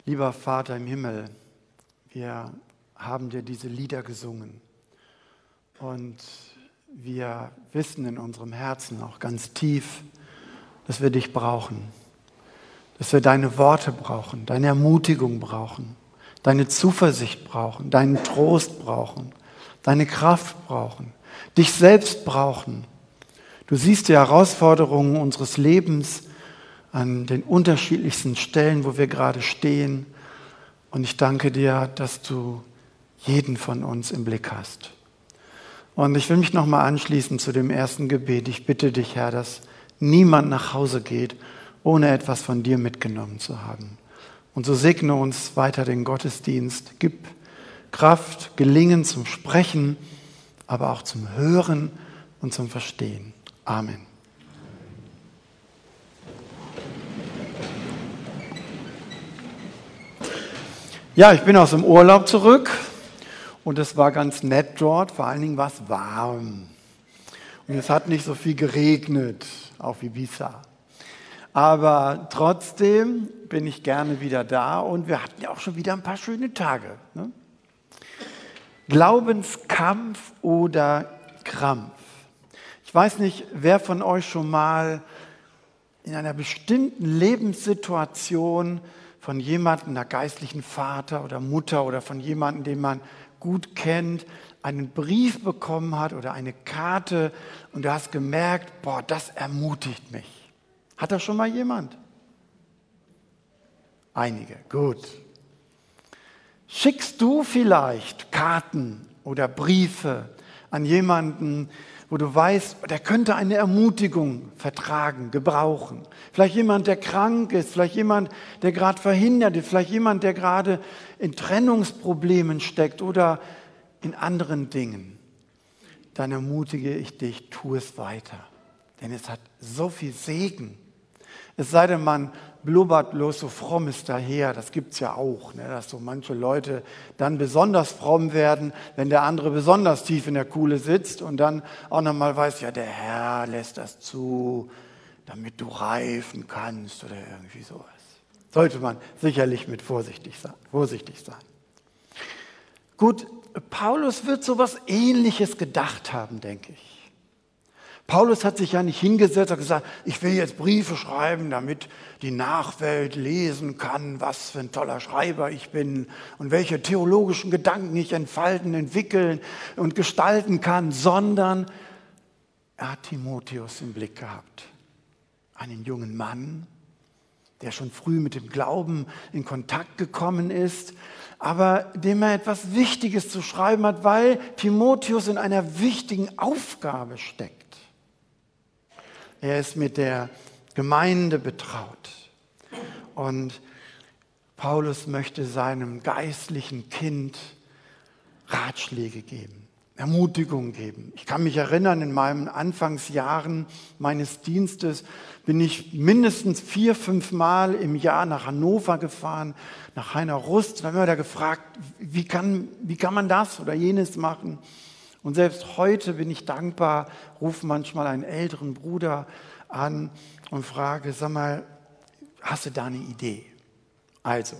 Lieber Vater im Himmel, wir haben dir diese Lieder gesungen und wir wissen in unserem Herzen auch ganz tief, dass wir dich brauchen, dass wir deine Worte brauchen, deine Ermutigung brauchen, deine Zuversicht brauchen, deinen Trost brauchen, deine Kraft brauchen, dich selbst brauchen. Du siehst die Herausforderungen unseres Lebens an den unterschiedlichsten Stellen, wo wir gerade stehen. Und ich danke dir, dass du jeden von uns im Blick hast. Und ich will mich nochmal anschließen zu dem ersten Gebet. Ich bitte dich, Herr, dass niemand nach Hause geht, ohne etwas von dir mitgenommen zu haben. Und so segne uns weiter den Gottesdienst. Gib Kraft, Gelingen zum Sprechen, aber auch zum Hören und zum Verstehen. Amen. Ja, ich bin aus dem Urlaub zurück und es war ganz nett dort, vor allen Dingen war es warm. Und es hat nicht so viel geregnet auf Ibiza. Aber trotzdem bin ich gerne wieder da und wir hatten ja auch schon wieder ein paar schöne Tage. Ne? Glaubenskampf oder Krampf. Ich weiß nicht, wer von euch schon mal in einer bestimmten Lebenssituation von jemandem, einer geistlichen Vater oder Mutter oder von jemandem, den man gut kennt, einen Brief bekommen hat oder eine Karte und du hast gemerkt, boah, das ermutigt mich. Hat das schon mal jemand? Einige, gut. Schickst du vielleicht Karten oder Briefe an jemanden, wo du weißt, der könnte eine Ermutigung vertragen, gebrauchen. Vielleicht jemand, der krank ist, vielleicht jemand, der gerade verhindert ist, vielleicht jemand, der gerade in Trennungsproblemen steckt oder in anderen Dingen. Dann ermutige ich dich, tu es weiter. Denn es hat so viel Segen. Es sei denn, man blubbert bloß so fromm ist daher, das gibt es ja auch, ne, dass so manche Leute dann besonders fromm werden, wenn der andere besonders tief in der Kuhle sitzt und dann auch nochmal weiß, ja, der Herr lässt das zu, damit du reifen kannst oder irgendwie sowas. Sollte man sicherlich mit vorsichtig sein. Gut, Paulus wird sowas Ähnliches gedacht haben, denke ich. Paulus hat sich ja nicht hingesetzt und gesagt, ich will jetzt Briefe schreiben, damit die Nachwelt lesen kann, was für ein toller Schreiber ich bin und welche theologischen Gedanken ich entfalten, entwickeln und gestalten kann, sondern er hat Timotheus im Blick gehabt. Einen jungen Mann, der schon früh mit dem Glauben in Kontakt gekommen ist, aber dem er etwas Wichtiges zu schreiben hat, weil Timotheus in einer wichtigen Aufgabe steckt. Er ist mit der Gemeinde betraut. Und Paulus möchte seinem geistlichen Kind Ratschläge geben, Ermutigung geben. Ich kann mich erinnern, in meinen Anfangsjahren meines Dienstes bin ich mindestens 4-5 Mal im Jahr nach Hannover gefahren, nach Heiner Rust. Da haben wir da gefragt, wie kann man das oder jenes machen? Und selbst heute bin ich dankbar, rufe manchmal einen älteren Bruder an und frage, sag mal, hast du da eine Idee? Also,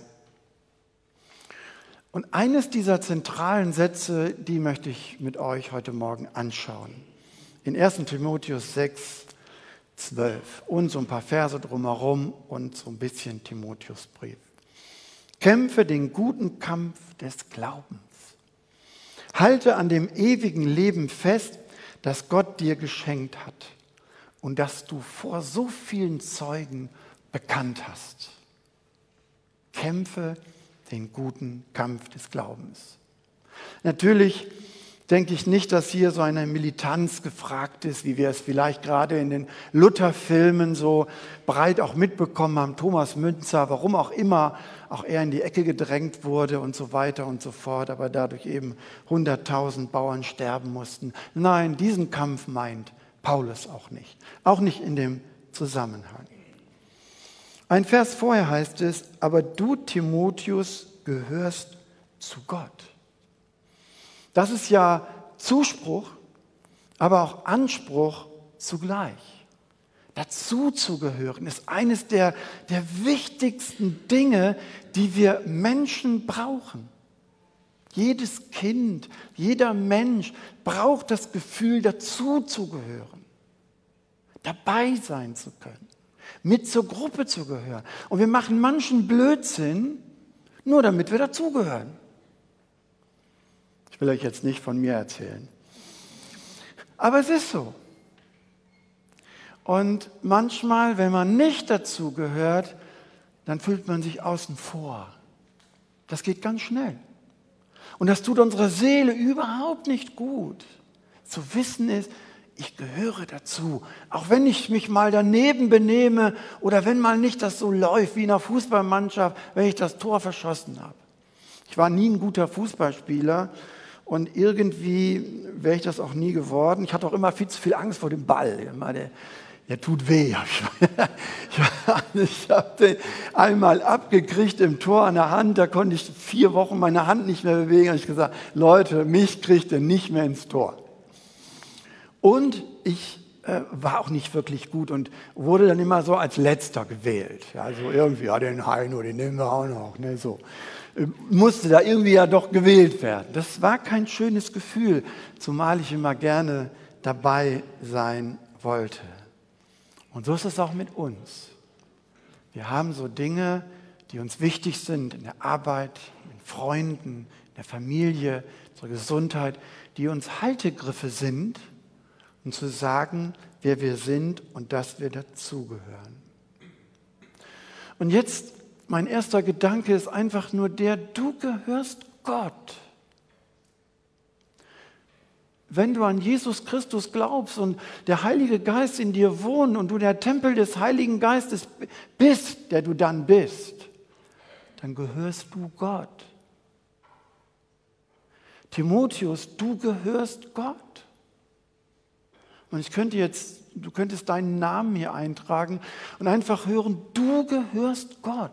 und eines dieser zentralen Sätze, die möchte ich mit euch heute Morgen anschauen. In 1. Timotheus 6, 12 und so ein paar Verse drumherum und so ein bisschen Timotheusbrief. Kämpfe den guten Kampf des Glaubens. Halte an dem ewigen Leben fest, das Gott dir geschenkt hat und das du vor so vielen Zeugen bekannt hast. Kämpfe den guten Kampf des Glaubens. Natürlich denke ich nicht, dass hier so eine Militanz gefragt ist, wie wir es vielleicht gerade in den Luther-Filmen so breit auch mitbekommen haben. Thomas Müntzer, warum auch immer, auch er in die Ecke gedrängt wurde und so weiter und so fort, aber dadurch eben 100.000 Bauern sterben mussten. Nein, diesen Kampf meint Paulus auch nicht in dem Zusammenhang. Ein Vers vorher heißt es, aber du, Timotheus, gehörst zu Gott. Das ist ja Zuspruch, aber auch Anspruch zugleich. Dazuzugehören ist eines der wichtigsten Dinge, die wir Menschen brauchen. Jedes Kind, jeder Mensch braucht das Gefühl, dazuzugehören, dabei sein zu können, mit zur Gruppe zu gehören. Und wir machen manchen Blödsinn, nur damit wir dazugehören. Ich will euch jetzt nicht von mir erzählen. Aber es ist so. Und manchmal, wenn man nicht dazugehört, dann fühlt man sich außen vor. Das geht ganz schnell. Und das tut unserer Seele überhaupt nicht gut. Zu wissen ist, ich gehöre dazu. Auch wenn ich mich mal daneben benehme oder wenn mal nicht das so läuft wie in einer Fußballmannschaft, wenn ich das Tor verschossen habe. Ich war nie ein guter Fußballspieler und irgendwie wäre ich das auch nie geworden. Ich hatte auch immer viel zu viel Angst vor dem Ball. Der tut weh. Ich habe den einmal abgekriegt im Tor an der Hand. Da konnte ich 4 Wochen meine Hand nicht mehr bewegen. Da habe ich gesagt, Leute, mich kriegt ihr nicht mehr ins Tor. Und ich war auch nicht wirklich gut und wurde dann immer so als Letzter gewählt. Also irgendwie, den Heino, den nehmen wir auch noch. Ne, so. Musste da irgendwie ja doch gewählt werden. Das war kein schönes Gefühl, zumal ich immer gerne dabei sein wollte. Und so ist es auch mit uns. Wir haben so Dinge, die uns wichtig sind in der Arbeit, mit Freunden, in der Familie, unserer Gesundheit, die uns Haltegriffe sind, um zu sagen, wer wir sind und dass wir dazugehören. Und jetzt, mein erster Gedanke ist einfach nur der, du gehörst Gott. Wenn du an Jesus Christus glaubst und der Heilige Geist in dir wohnt und du der Tempel des Heiligen Geistes bist, der du dann bist, dann gehörst du Gott. Timotheus, du gehörst Gott. Und du könntest deinen Namen hier eintragen und einfach hören, du gehörst Gott.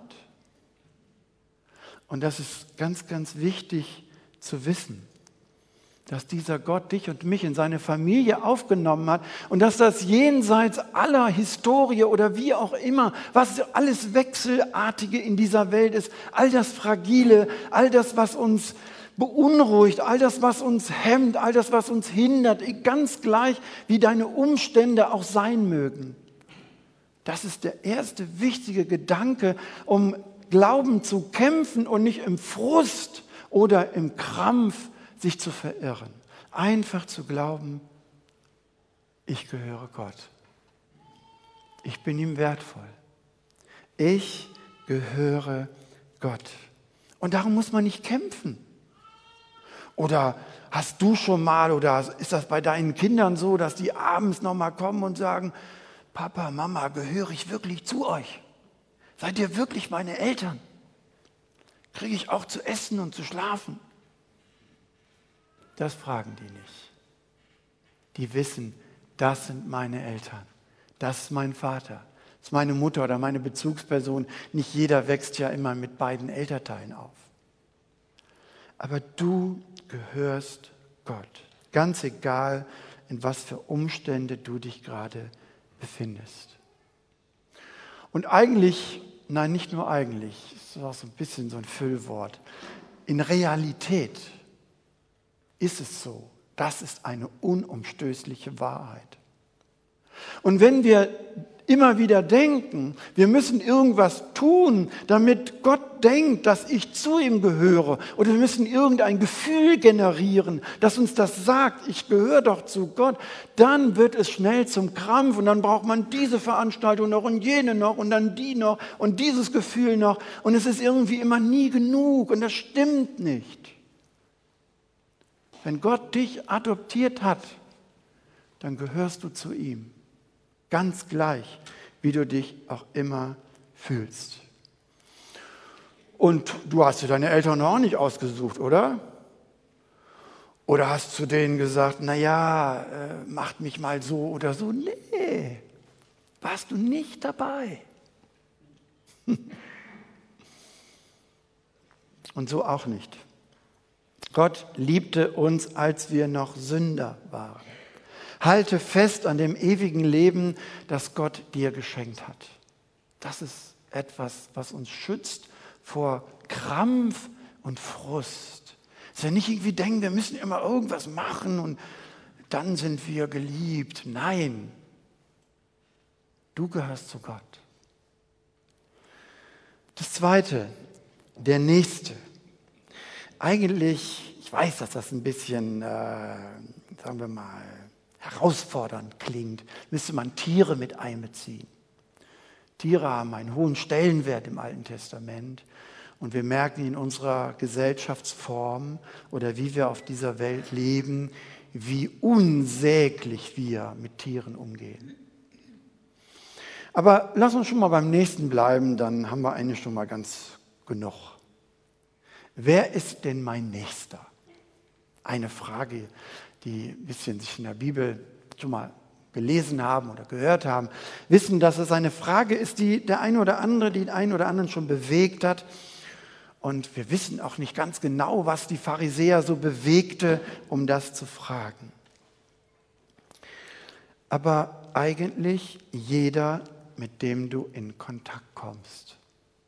Und das ist ganz, ganz wichtig zu wissen, dass dieser Gott dich und mich in seine Familie aufgenommen hat und dass das jenseits aller Historie oder wie auch immer, was alles Wechselartige in dieser Welt ist, all das Fragile, all das, was uns beunruhigt, all das, was uns hemmt, all das, was uns hindert, ganz gleich, wie deine Umstände auch sein mögen. Das ist der erste wichtige Gedanke, um Glauben zu kämpfen und nicht im Frust oder im Krampf sich zu verirren. Einfach zu glauben, ich gehöre Gott. Ich bin ihm wertvoll. Ich gehöre Gott. Und darum muss man nicht kämpfen. Oder hast du schon mal, oder ist das bei deinen Kindern so, dass die abends nochmal kommen und sagen, Papa, Mama, gehöre ich wirklich zu euch? Seid ihr wirklich meine Eltern? Kriege ich auch zu essen und zu schlafen? Das fragen die nicht. Die wissen, das sind meine Eltern, das ist mein Vater, das ist meine Mutter oder meine Bezugsperson. Nicht jeder wächst ja immer mit beiden Elternteilen auf. Aber du gehörst Gott, ganz egal, in was für Umstände du dich gerade befindest. Und eigentlich, nein, nicht nur eigentlich, das ist auch so ein bisschen so ein Füllwort, in Realität ist es so. Das ist eine unumstößliche Wahrheit. Und wenn wir immer wieder denken, wir müssen irgendwas tun, damit Gott denkt, dass ich zu ihm gehöre, oder wir müssen irgendein Gefühl generieren, das uns das sagt, ich gehöre doch zu Gott, dann wird es schnell zum Krampf und dann braucht man diese Veranstaltung noch und jene noch und dann die noch und dieses Gefühl noch und es ist irgendwie immer nie genug und das stimmt nicht. Wenn Gott dich adoptiert hat, dann gehörst du zu ihm. Ganz gleich, wie du dich auch immer fühlst. Und du hast dir deine Eltern auch nicht ausgesucht, oder? Oder hast zu denen gesagt, naja, macht mich mal so oder so. Nee, warst du nicht dabei. Und so auch nicht. Gott liebte uns, als wir noch Sünder waren. Halte fest an dem ewigen Leben, das Gott dir geschenkt hat. Das ist etwas, was uns schützt vor Krampf und Frust. Dass wir nicht irgendwie denken, wir müssen immer irgendwas machen und dann sind wir geliebt. Nein, du gehörst zu Gott. Das Zweite, der Nächste. Eigentlich, ich weiß, dass das ein bisschen, sagen wir mal, herausfordernd klingt, müsste man Tiere mit einbeziehen. Tiere haben einen hohen Stellenwert im Alten Testament und wir merken in unserer Gesellschaftsform oder wie wir auf dieser Welt leben, wie unsäglich wir mit Tieren umgehen. Aber lass uns schon mal beim Nächsten bleiben, dann haben wir eigentlich schon mal ganz genug. Wer ist denn mein Nächster? Eine Frage, die ein bisschen sich in der Bibel schon mal gelesen haben oder gehört haben, wissen, dass es eine Frage ist, die der eine oder andere, den einen oder anderen schon bewegt hat. Und wir wissen auch nicht ganz genau, was die Pharisäer so bewegte, um das zu fragen. Aber eigentlich jeder, mit dem du in Kontakt kommst.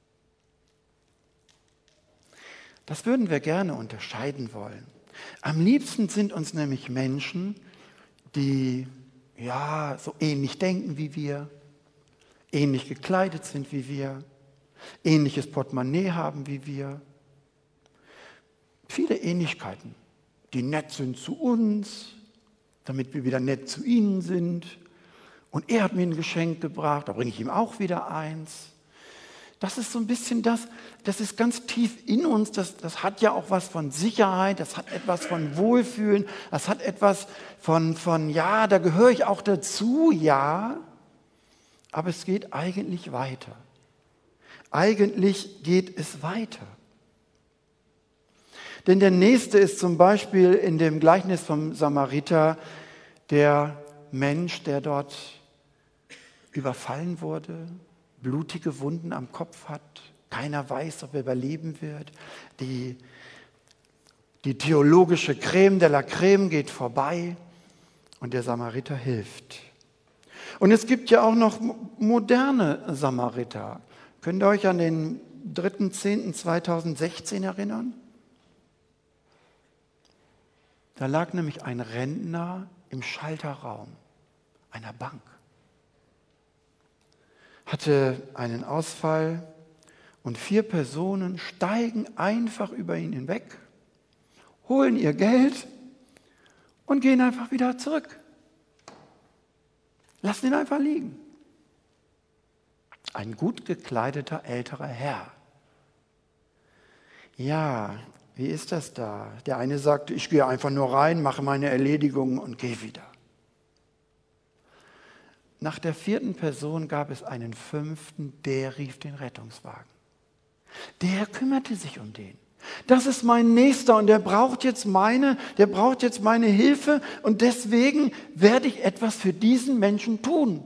Das würden wir gerne unterscheiden wollen. Am liebsten sind uns nämlich Menschen, die so ähnlich denken wie wir, ähnlich gekleidet sind wie wir, ähnliches Portemonnaie haben wie wir. Viele Ähnlichkeiten, die nett sind zu uns, damit wir wieder nett zu ihnen sind. Und er hat mir ein Geschenk gebracht, da bringe ich ihm auch wieder eins. Das ist so ein bisschen das ist ganz tief in uns, das hat ja auch was von Sicherheit, das hat etwas von Wohlfühlen, das hat etwas von da gehöre ich auch dazu, ja, aber es geht eigentlich weiter. Eigentlich geht es weiter. Denn der Nächste ist zum Beispiel in dem Gleichnis vom Samariter der Mensch, der dort überfallen wurde, blutige Wunden am Kopf hat, keiner weiß, ob er überleben wird. Die theologische Creme de la Creme geht vorbei und der Samariter hilft. Und es gibt ja auch noch moderne Samariter. Könnt ihr euch an den 3.10.2016 erinnern? Da lag nämlich ein Rentner im Schalterraum einer Bank. Hatte einen Ausfall und 4 Personen steigen einfach über ihn hinweg, holen ihr Geld und gehen einfach wieder zurück. Lassen ihn einfach liegen. Ein gut gekleideter älterer Herr. Ja, wie ist das da? Der eine sagte, ich gehe einfach nur rein, mache meine Erledigungen und gehe wieder. Nach der 4. Person gab es einen 5., der rief den Rettungswagen. Der kümmerte sich um den. Das ist mein Nächster und der braucht jetzt meine Hilfe und deswegen werde ich etwas für diesen Menschen tun.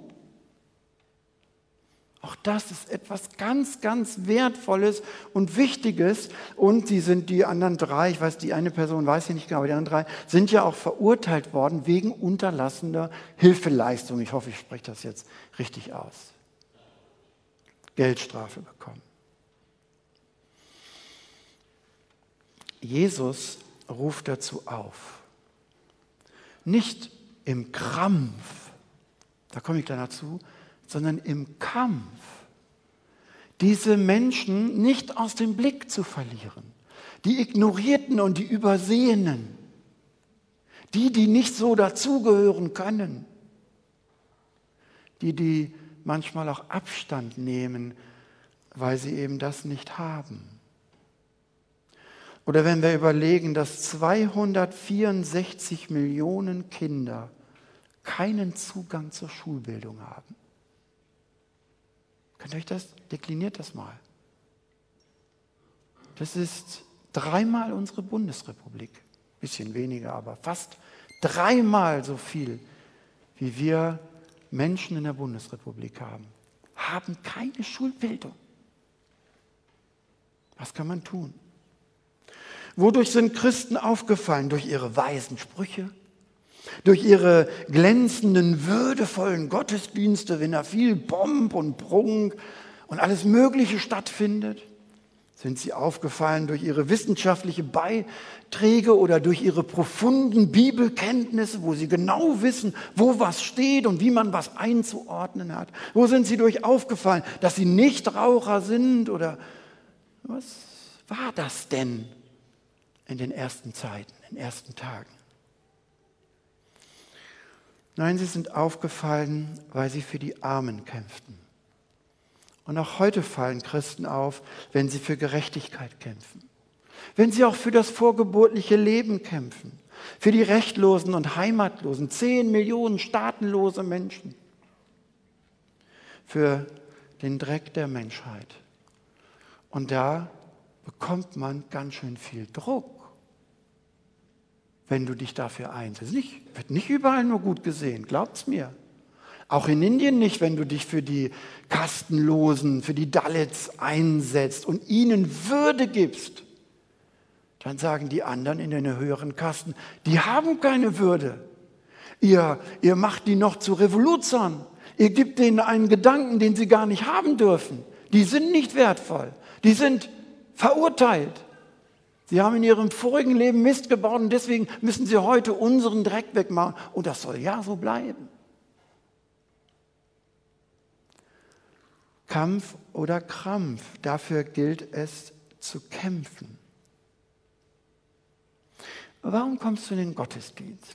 Auch das ist etwas ganz, ganz Wertvolles und Wichtiges. Und die anderen 3, ich weiß, die eine Person weiß ich nicht genau, aber die anderen 3 sind ja auch verurteilt worden wegen unterlassener Hilfeleistung. Ich hoffe, ich spreche das jetzt richtig aus. Geldstrafe bekommen. Jesus ruft dazu auf. Nicht im Krampf, da komme ich gleich dazu, sondern im Kampf, diese Menschen nicht aus dem Blick zu verlieren. Die Ignorierten und die Übersehenen. Die nicht so dazugehören können. Die manchmal auch Abstand nehmen, weil sie eben das nicht haben. Oder wenn wir überlegen, dass 264 Millionen Kinder keinen Zugang zur Schulbildung haben. Könnt ihr euch das, dekliniert das mal. Das ist 3-mal unsere Bundesrepublik. Bisschen weniger, aber fast 3-mal so viel, wie wir Menschen in der Bundesrepublik haben keine Schulbildung. Was kann man tun? Wodurch sind Christen aufgefallen? Durch ihre weisen Sprüche, durch ihre glänzenden, würdevollen Gottesdienste, wenn da viel Pomp und Prunk und alles Mögliche stattfindet? Sind sie aufgefallen durch ihre wissenschaftliche Beiträge oder durch ihre profunden Bibelkenntnisse, wo sie genau wissen, wo was steht und wie man was einzuordnen hat? Wo sind sie durch aufgefallen, dass sie Nichtraucher sind? Oder was war das denn in den ersten Zeiten, in den ersten Tagen? Nein, sie sind aufgefallen, weil sie für die Armen kämpften. Und auch heute fallen Christen auf, wenn sie für Gerechtigkeit kämpfen. Wenn sie auch für das vorgeburtliche Leben kämpfen. Für die Rechtlosen und Heimatlosen. 10 Millionen staatenlose Menschen. Für den Dreck der Menschheit. Und da bekommt man ganz schön viel Druck, wenn du dich dafür einsetzt. Wird nicht überall nur gut gesehen, glaubt's mir. Auch in Indien nicht, wenn du dich für die Kastenlosen, für die Dalits einsetzt und ihnen Würde gibst. Dann sagen die anderen in den höheren Kasten, die haben keine Würde. Ihr macht die noch zu Revoluzern. Ihr gebt denen einen Gedanken, den sie gar nicht haben dürfen. Die sind nicht wertvoll. Die sind verurteilt. Sie haben in ihrem vorigen Leben Mist gebaut und deswegen müssen sie heute unseren Dreck wegmachen. Und das soll ja so bleiben. Kampf oder Krampf, dafür gilt es zu kämpfen. Warum kommst du in den Gottesdienst?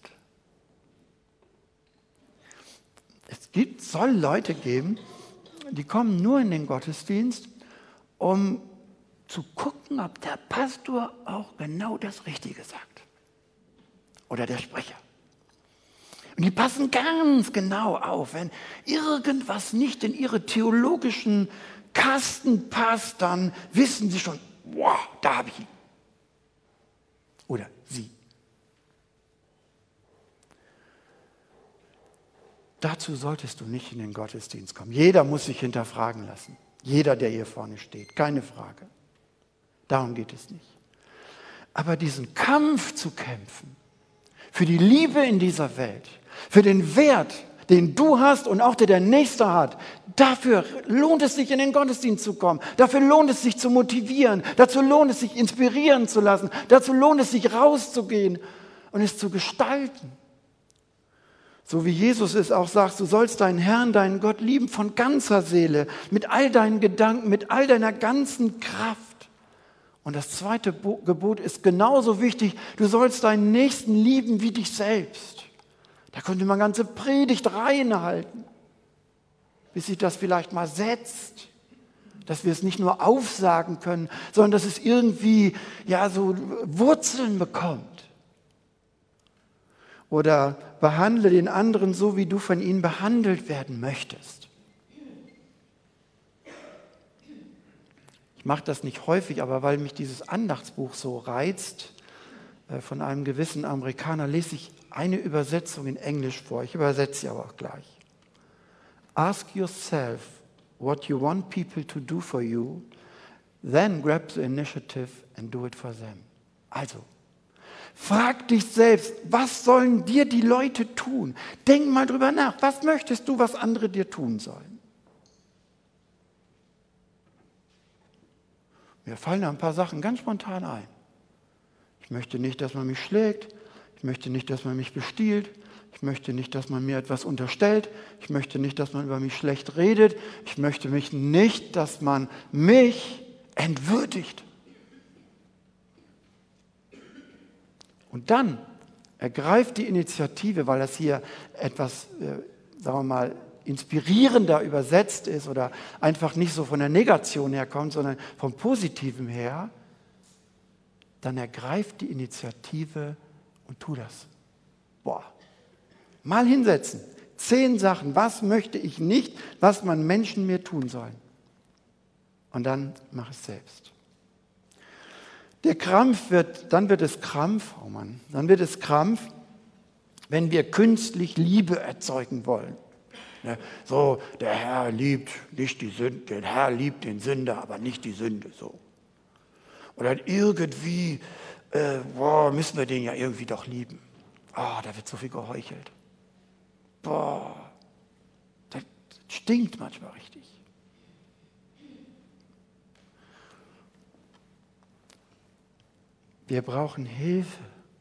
Soll Leute geben, die kommen nur in den Gottesdienst, um zu gucken, ob der Pastor auch genau das Richtige sagt. Oder der Sprecher. Und die passen ganz genau auf. Wenn irgendwas nicht in ihre theologischen Kasten passt, dann wissen sie schon, wow, da habe ich ihn. Oder sie. Dazu solltest du nicht in den Gottesdienst kommen. Jeder muss sich hinterfragen lassen. Jeder, der hier vorne steht. Keine Frage. Darum geht es nicht. Aber diesen Kampf zu kämpfen, für die Liebe in dieser Welt, für den Wert, den du hast und auch der Nächste hat, dafür lohnt es sich, in den Gottesdienst zu kommen. Dafür lohnt es sich zu motivieren. Dazu lohnt es sich, inspirieren zu lassen. Dazu lohnt es sich, rauszugehen und es zu gestalten. So wie Jesus es auch sagt, du sollst deinen Herrn, deinen Gott lieben von ganzer Seele, mit all deinen Gedanken, mit all deiner ganzen Kraft. Und das zweite Gebot ist genauso wichtig, du sollst deinen Nächsten lieben wie dich selbst. Da könnte man ganze Predigtreihen halten, bis sich das vielleicht mal setzt, dass wir es nicht nur aufsagen können, sondern dass es irgendwie so Wurzeln bekommt. Oder behandle den anderen so, wie du von ihnen behandelt werden möchtest. Ich mache das nicht häufig, aber weil mich dieses Andachtsbuch so reizt, von einem gewissen Amerikaner, lese ich eine Übersetzung in Englisch vor. Ich übersetze sie aber auch gleich. Ask yourself what you want people to do for you, then grab the initiative and do it for them. Also, frag dich selbst, was sollen dir die Leute tun? Denk mal drüber nach. Was möchtest du, was andere dir tun sollen? Mir fallen da ein paar Sachen ganz spontan ein. Ich möchte nicht, dass man mich schlägt. Ich möchte nicht, dass man mich bestiehlt. Ich möchte nicht, dass man mir etwas unterstellt. Ich möchte nicht, dass man über mich schlecht redet. Ich möchte nicht, dass man mich entwürdigt. Und dann ergreift die Initiative, weil das hier etwas, sagen wir mal, inspirierender übersetzt ist oder einfach nicht so von der Negation herkommt, sondern vom Positiven her, dann ergreift die Initiative und tu das. Mal hinsetzen. 10 Sachen, was möchte ich nicht, was man Menschen mir tun sollen. Und dann mach es selbst. Dann wird es Krampf, wenn wir künstlich Liebe erzeugen wollen. So, der Herr liebt nicht die Sünde, der Herr liebt den Sünder, aber nicht die Sünde, so. Oder irgendwie, müssen wir den ja irgendwie doch lieben. Oh, da wird so viel geheuchelt. Boah, das stinkt manchmal richtig. Wir brauchen Hilfe.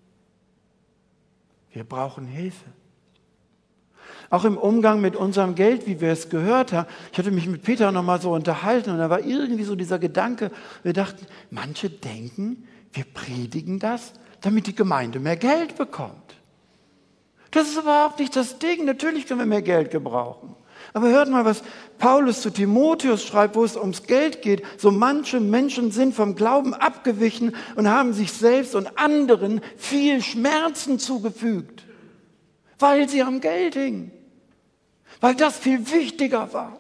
Wir brauchen Hilfe. Auch im Umgang mit unserem Geld, wie wir es gehört haben. Ich hatte mich mit Peter noch mal so unterhalten und da war irgendwie so dieser Gedanke, wir dachten, manche denken, wir predigen das, damit die Gemeinde mehr Geld bekommt. Das ist überhaupt nicht das Ding. Natürlich können wir mehr Geld gebrauchen. Aber hört mal, was Paulus zu Timotheus schreibt, wo es ums Geld geht. So manche Menschen sind vom Glauben abgewichen und haben sich selbst und anderen viel Schmerzen zugefügt, weil sie am Geld hingen, weil das viel wichtiger war,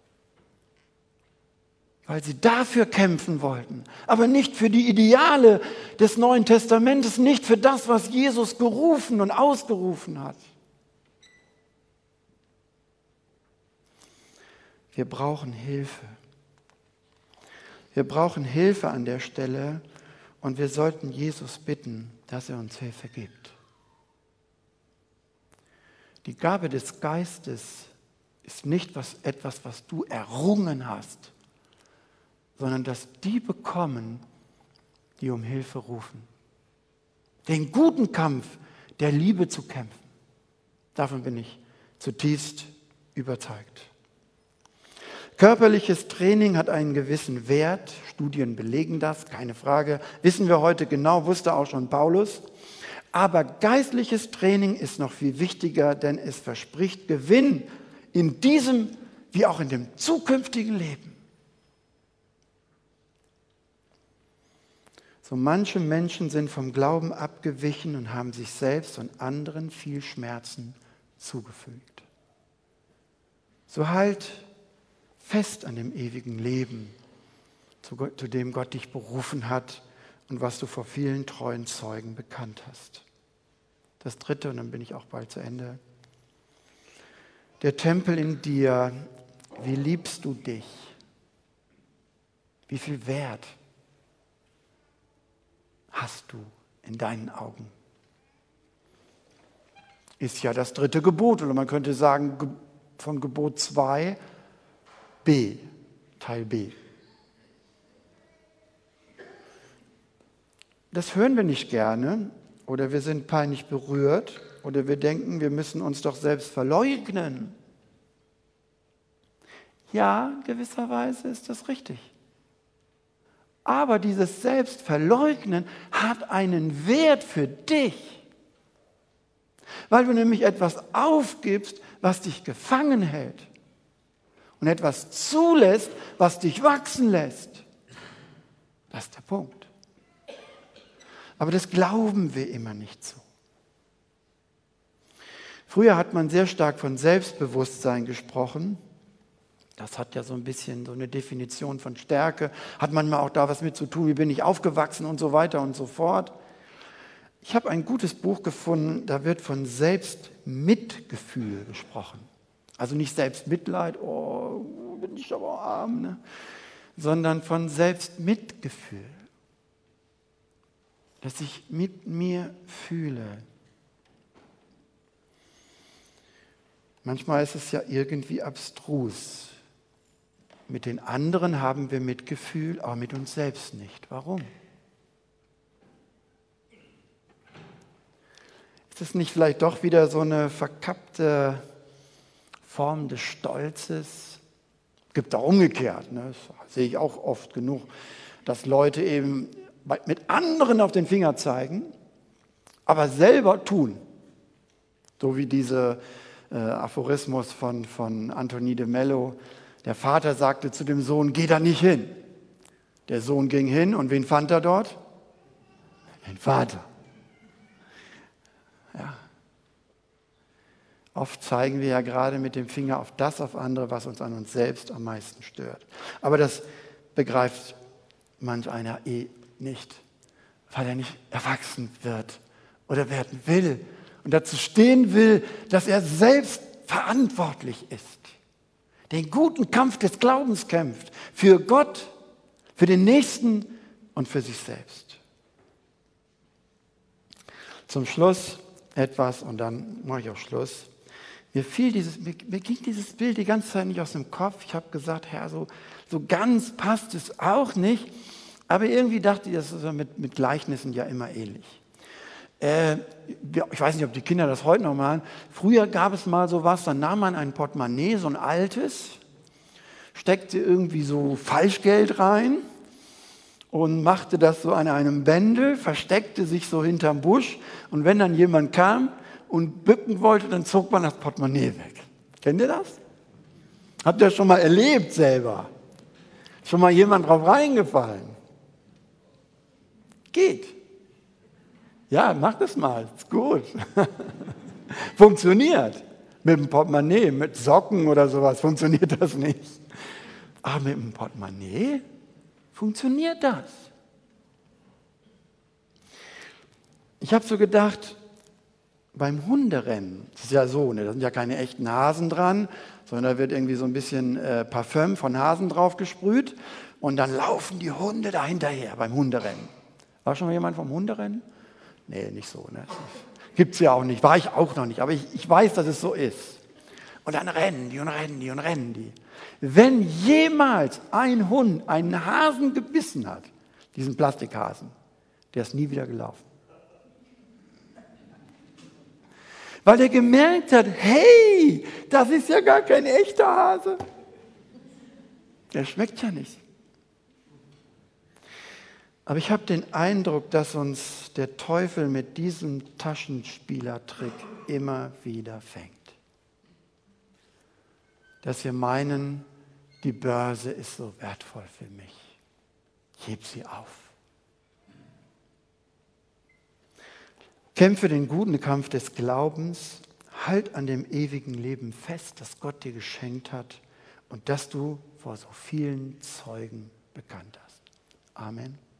weil sie dafür kämpfen wollten, aber nicht für die Ideale des Neuen Testamentes, nicht für das, was Jesus gerufen und ausgerufen hat. Wir brauchen Hilfe. Wir brauchen Hilfe an der Stelle und wir sollten Jesus bitten, dass er uns Hilfe gibt. Die Gabe des Geistes ist nicht etwas, was du errungen hast, sondern dass die bekommen, die um Hilfe rufen. Den guten Kampf der Liebe zu kämpfen. Davon bin ich zutiefst überzeugt. Körperliches Training hat einen gewissen Wert. Studien belegen das, keine Frage. Wissen wir heute genau, wusste auch schon Paulus. Aber geistliches Training ist noch viel wichtiger, denn es verspricht Gewinn in diesem wie auch in dem zukünftigen Leben. So manche Menschen sind vom Glauben abgewichen und haben sich selbst und anderen viel Schmerzen zugefügt. So halt fest an dem ewigen Leben, zu dem Gott dich berufen hat und was du vor vielen treuen Zeugen bekannt hast. Das dritte, und dann bin ich auch bald zu Ende. Der Tempel in dir, wie liebst du dich? Wie viel Wert hast du in deinen Augen? Ist ja das dritte Gebot, oder man könnte sagen, von Gebot 2, B, Teil B. Das hören wir nicht gerne oder wir sind peinlich berührt oder wir denken, wir müssen uns doch selbst verleugnen. Ja, in gewisser Weise ist das richtig. Aber dieses Selbstverleugnen hat einen Wert für dich, weil du nämlich etwas aufgibst, was dich gefangen hält. Und etwas zulässt, was dich wachsen lässt. Das ist der Punkt. Aber das glauben wir immer nicht so. Früher hat man sehr stark von Selbstbewusstsein gesprochen. Das hat ja so ein bisschen so eine Definition von Stärke. Hat manchmal auch da was mit zu tun, wie bin ich aufgewachsen und so weiter und so fort. Ich habe ein gutes Buch gefunden, da wird von Selbstmitgefühl gesprochen. Also nicht Selbstmitleid, oh, bin ich aber arm, ne? Sondern von Selbstmitgefühl. Dass ich mit mir fühle. Manchmal ist es ja irgendwie abstrus. Mit den anderen haben wir Mitgefühl, aber mit uns selbst nicht. Warum? Ist es nicht vielleicht doch wieder so eine verkappte Form des Stolzes? Gibt auch umgekehrt, ne? Das sehe ich auch oft genug, dass Leute eben mit anderen auf den Finger zeigen, aber selber tun. So wie dieser Aphorismus von Anthony de Mello. Der Vater sagte zu dem Sohn, geh da nicht hin. Der Sohn ging hin und wen fand er dort? Den Vater. Ja. Oft zeigen wir ja gerade mit dem Finger auf andere, was uns an uns selbst am meisten stört. Aber das begreift manch einer nicht, weil er nicht erwachsen wird oder werden will und dazu stehen will, dass er selbst verantwortlich ist. Den guten Kampf des Glaubens kämpft, für Gott, für den Nächsten und für sich selbst. Zum Schluss etwas und dann mache ich auch Schluss. Mir ging dieses Bild die ganze Zeit nicht aus dem Kopf. Ich habe gesagt, Herr, so ganz passt es auch nicht. Aber irgendwie dachte ich, das ist mit Gleichnissen ja immer ähnlich. Ich weiß nicht, ob die Kinder das heute noch machen. Früher gab es mal sowas, dann nahm man ein Portemonnaie, so ein altes, steckte irgendwie so Falschgeld rein und machte das so an einem Bändel, versteckte sich so hinterm Busch und wenn dann jemand kam und bücken wollte, dann zog man das Portemonnaie weg. Kennt ihr das? Habt ihr das schon mal erlebt selber? Schon mal jemand drauf reingefallen? Geht. Ja, macht es mal, ist gut. Funktioniert. Mit dem Portemonnaie, mit Socken oder sowas funktioniert das nicht. Aber mit dem Portemonnaie funktioniert das. Ich habe so gedacht, beim Hunderennen, das ist ja so, da sind ja keine echten Hasen dran, sondern da wird irgendwie so ein bisschen Parfüm von Hasen drauf gesprüht und dann laufen die Hunde da hinterher beim Hunderennen. War schon mal jemand vom Hunderennen? Nee, nicht so. Ne? Gibt es ja auch nicht, war ich auch noch nicht, aber ich weiß, dass es so ist. Und dann rennen die und rennen die und rennen die. Wenn jemals ein Hund einen Hasen gebissen hat, diesen Plastikhasen, der ist nie wieder gelaufen. Weil er gemerkt hat, hey, das ist ja gar kein echter Hase. Der schmeckt ja nicht. Aber ich habe den Eindruck, dass uns der Teufel mit diesem Taschenspielertrick immer wieder fängt. Dass wir meinen, die Börse ist so wertvoll für mich. Ich heb sie auf. Kämpfe den guten Kampf des Glaubens, halt an dem ewigen Leben fest, das Gott dir geschenkt hat und das du vor so vielen Zeugen bekannt hast. Amen.